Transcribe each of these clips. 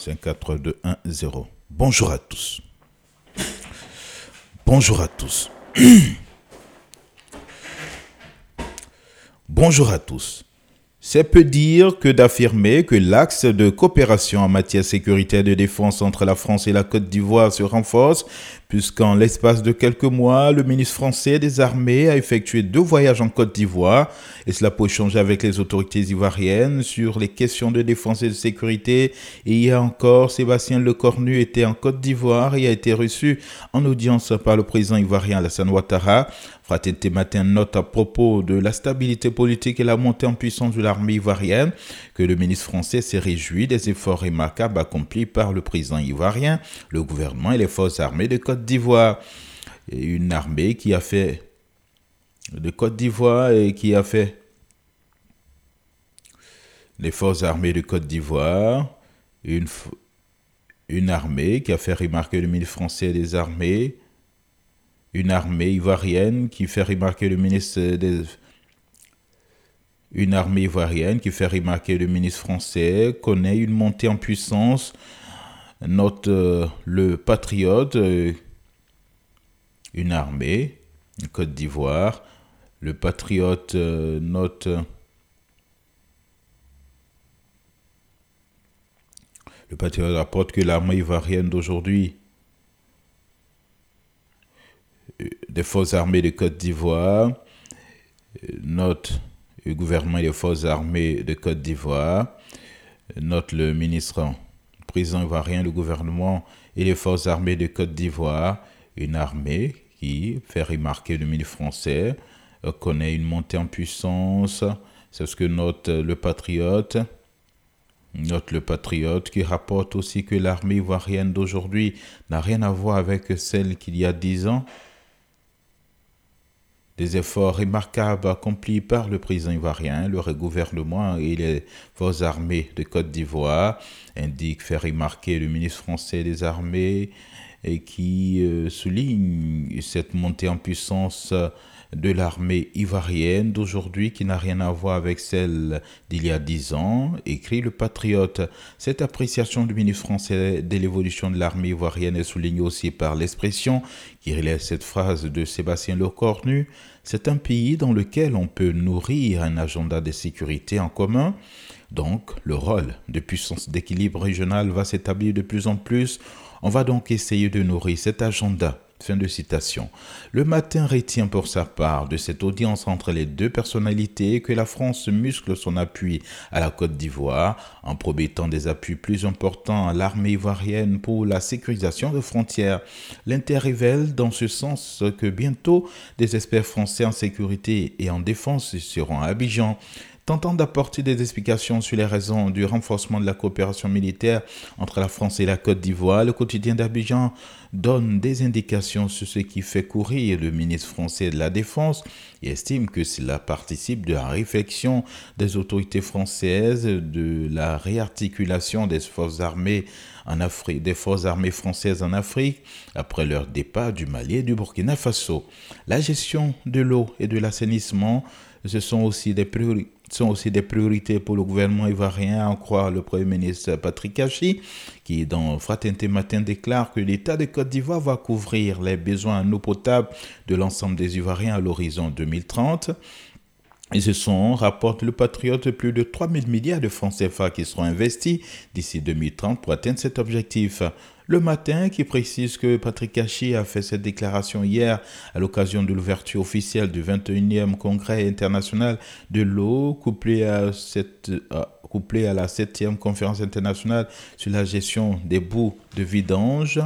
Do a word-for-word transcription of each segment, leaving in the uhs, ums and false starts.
cinq quatre trois deux un zéro. Bonjour à tous. Bonjour à tous. Bonjour à tous. C'est peu dire que d'affirmer que l'axe de coopération en matière sécuritaire et de défense entre la France et la Côte d'Ivoire se renforce, puisqu'en l'espace de quelques mois, le ministre français des Armées a effectué deux voyages en Côte d'Ivoire, et cela pour échanger avec les autorités ivoiriennes sur les questions de défense et de sécurité. Et hier encore, Sébastien Lecornu était en Côte d'Ivoire et a été reçu en audience par le président ivoirien Alassane Ouattara. Fraternité Matin note à propos de la stabilité politique et la montée en puissance de l'armée ivoirienne que le ministre français s'est réjoui des efforts remarquables accomplis par le président ivoirien, le gouvernement et les forces armées de Côte d'Ivoire. Et une armée qui a fait de Côte d'Ivoire et qui a fait les forces armées de Côte d'Ivoire, une, une armée qui a fait remarquer le ministre français des armées, une armée ivoirienne qui fait remarquer le ministre des... Une armée ivoirienne qui fait remarquer le ministre français connaît une montée en puissance. Note euh, le Patriote, euh, une armée, Côte d'Ivoire. Le Patriote euh, note... Le Patriote rapporte que l'armée ivoirienne d'aujourd'hui des forces armées de Côte d'Ivoire, note le gouvernement et les forces armées de Côte d'Ivoire, note le ministre, le président ivoirien, le gouvernement et les forces armées de Côte d'Ivoire, une armée qui fait remarquer le ministre français, connaît une montée en puissance, c'est ce que note le Patriote. Note le Patriote qui rapporte aussi que l'armée ivoirienne d'aujourd'hui n'a rien à voir avec celle qu'il y a dix ans. Des efforts remarquables accomplis par le président ivoirien, le gouvernement et les forces armées de Côte d'Ivoire, indique, fait remarquer le ministre français des armées et qui euh, souligne cette montée en puissance de l'armée ivoirienne d'aujourd'hui qui n'a rien à voir avec celle d'il y a dix ans, écrit le Patriote. Cette appréciation du ministre français de l'évolution de l'armée ivoirienne est soulignée aussi par l'expression qui relève cette phrase de Sébastien Lecornu. C'est un pays dans lequel on peut nourrir un agenda de sécurité en commun. Donc, le rôle de puissance d'équilibre régional va s'établir de plus en plus. On va donc essayer de nourrir cet agenda. Fin de citation. Le Matin retient pour sa part de cette audience entre les deux personnalités que la France muscle son appui à la Côte d'Ivoire en promettant des appuis plus importants à l'armée ivoirienne pour la sécurisation de frontières. L'Inter révèle dans ce sens que bientôt des experts français en sécurité et en défense seront à Abidjan. Tentant d'apporter des explications sur les raisons du renforcement de la coopération militaire entre la France et la Côte d'Ivoire, le quotidien d'Abidjan donne des indications sur ce qui fait courir le ministre français de la Défense et estime que cela participe de la réflexion des autorités françaises, de la réarticulation des forces armées en Afrique, des forces armées françaises en Afrique après leur départ du Mali et du Burkina Faso. La gestion de l'eau et de l'assainissement, ce sont aussi des priorités. sont aussi des priorités pour le gouvernement ivoirien, à en croire le Premier ministre Patrick Kachi, qui dans Fraternité Matin déclare que l'État de Côte d'Ivoire va couvrir les besoins en eau potable de l'ensemble des Ivoiriens à l'horizon deux mille trente. Et ce sont, rapporte le Patriote, plus de trois mille milliards de francs C F A qui seront investis d'ici deux mille trente pour atteindre cet objectif. Le Matin qui précise que Patrick Kachi a fait cette déclaration hier à l'occasion de l'ouverture officielle du vingt et unième Congrès international de l'eau, couplé à, cette, à, couplé à la septième conférence internationale sur la gestion des boues de vidange.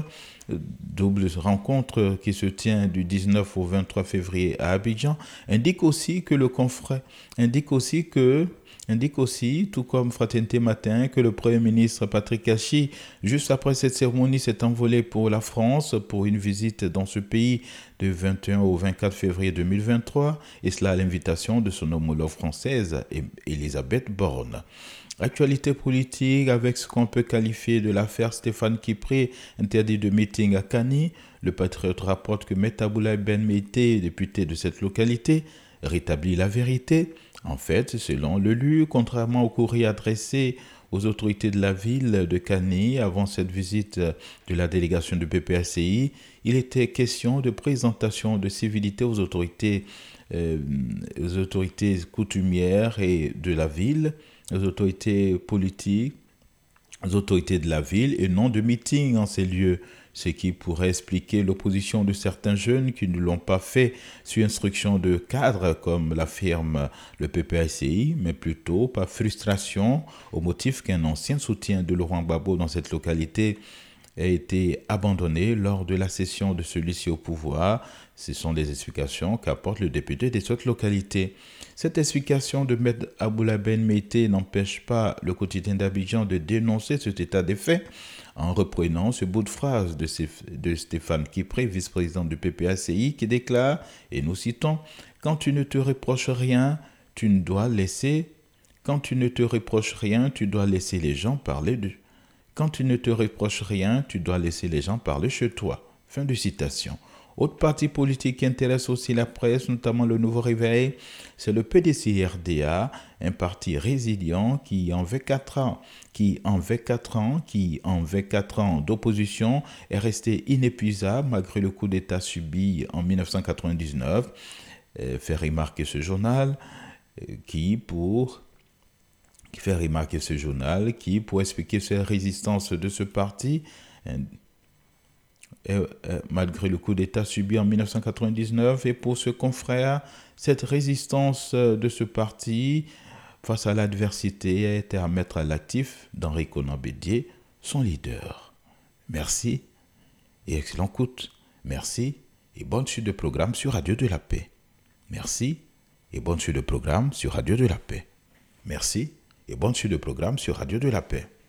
Double rencontre qui se tient du dix-neuf au vingt-trois février à Abidjan, indique aussi que le confrère indique aussi que indique aussi, tout comme Fraternité Matin, que le Premier ministre Patrick Kachi, juste après cette cérémonie, s'est envolé pour la France pour une visite dans ce pays du vingt et un au vingt-quatre février deux mille vingt-trois, et cela à l'invitation de son homologue française, Elisabeth Borne. Actualité politique avec ce qu'on peut qualifier de l'affaire Stéphane Kipré, interdit de meeting à Kani. Le Patriote rapporte que Maître Aboulaye Ben Meïté, député de cette localité, rétablit la vérité. En fait, selon le L U, contrairement au courrier adressé aux autorités de la ville de Kani avant cette visite de la délégation du P P A C I. Il était question de présentation de civilité aux autorités, euh, aux autorités coutumières et de la ville, aux autorités politiques, aux autorités de la ville et non de meeting en ces lieux, ce qui pourrait expliquer l'opposition de certains jeunes qui ne l'ont pas fait sur instruction de cadres, comme l'affirme le P P A C I, mais plutôt par frustration au motif qu'un ancien soutien de Laurent Gbagbo dans cette localité a été abandonné lors de la cession de celui-ci au pouvoir. Ce sont les explications qu'apporte le député de cette localité. Cette explication de Maître Aboula Ben Meïté n'empêche pas le quotidien d'Abidjan de dénoncer cet état des faits en reprenant ce bout de phrase de, de Stéphane Kipré, vice-président du P P A C I, qui déclare, et nous citons, « Quand tu ne te reproches rien, tu ne dois laisser... Quand tu ne te reproches rien, tu dois laisser les gens parler de... Quand tu ne te reproches rien, tu dois laisser les gens parler chez toi. » Fin de citation. Autre parti politique qui intéresse aussi la presse, notamment le Nouveau Réveil, c'est le P D C R D A, un parti résilient qui en vingt-quatre ans, qui en vingt-quatre ans, qui en vingt-quatre ans d'opposition est resté inépuisable malgré le coup d'État subi en dix-neuf cent quatre-vingt-dix-neuf. Euh, fait remarquer ce journal euh, qui pour qui fait remarquer ce journal qui pour expliquer cette résistance de ce parti. Euh, Et, euh, malgré le coup d'État subi en dix-neuf cent quatre-vingt-dix-neuf, et pour ce confrère, cette résistance de ce parti face à l'adversité a été à mettre à l'actif d'Henri Konan Bédié, son leader. Merci et excellent écoute. Merci et bonne suite de programme sur Radio de la Paix. Merci et bonne suite de programme sur Radio de la Paix. Merci et bonne suite de programme sur Radio de la Paix.